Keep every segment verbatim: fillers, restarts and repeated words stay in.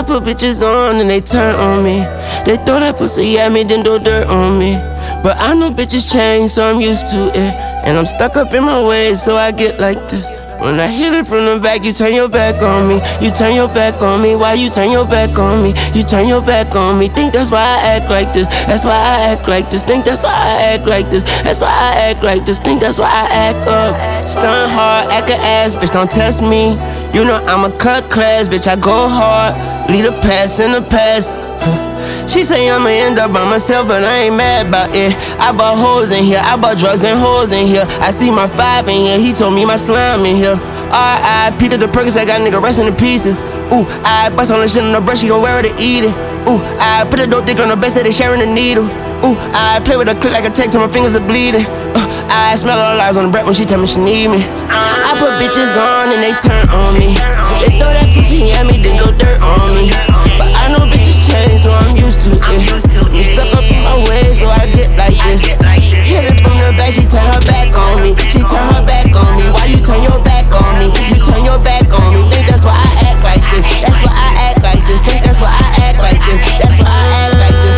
I put bitches on and they turn on me. They throw that pussy at me, then throw dirt on me. But I know bitches change, so I'm used to it. And I'm stuck up in my ways, so I get like this. When I hit it from the back, you turn your back on me. You turn your back on me. Why you turn your back on me? You turn your back on me. Think that's why I act like this. That's why I act like this. Think that's why I act like this. That's why I act like this. Think that's why I act up. Stun hard, act a ass, bitch, don't test me. You know I'm a cut class, bitch, I go hard. Lead a pass in the past. She say I'ma end up by myself, but I ain't mad about it. I bought hoes in here, I bought drugs and hoes in here. I see my five in here, he told me my slime in here. R I P to the Perkins, I got a nigga resting in pieces. Ooh, I bust on the shit on the brush, she gon' wear it to eat it. Ooh, I put a dope dick on the best that they sharing the needle. Ooh, I play with a clip like a tech till my fingers are bleeding. Uh, I smell all the lies on the breath when she tell me she need me. I put bitches on and they turn on me. They throw that pussy at me, then go dirt on me. But I know bitches change, so I'm used to it. I'm stuck up in my ways, so I get like this. Hit it from the back, she turn her back on me. She turn her back on me. Why you turn your back on me? You turn your back on me. Think that's why I act like this. That's why I act like this. Think that's why I act like this. That's why I act like this.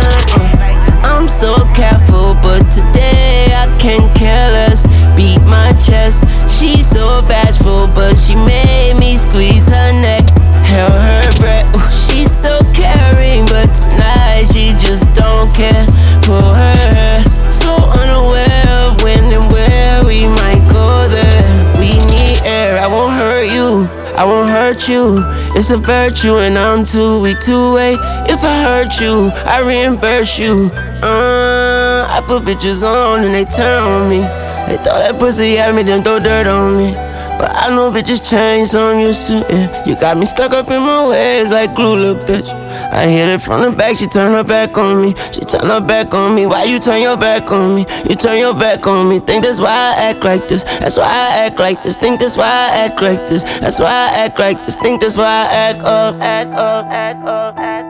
I'm so careful, but today I can't care less. Beat my chest. She's so bashful, but she made me squeeze her neck. Held her breath. Ooh, she's so caring, but tonight she just don't care for her. So unaware of when and where we might go there. We need air. I won't hurt you. I won't hurt you. It's a virtue and I'm too weak to wait. If I hurt you, I reimburse you. Uh, I put bitches on and they turn on me. They throw that pussy at me, then throw dirt on me. But I know bitches change, so I'm used to it. You got me stuck up in my ways like glue, little bitch. I hit it from the back, she turn her back on me. She turn her back on me. Why you turn your back on me? You turn your back on me. Think that's why I act like this. That's why I act like this. Think that's why I act like this. That's why I act like this. Think that's why I act up, act up, act up, act up.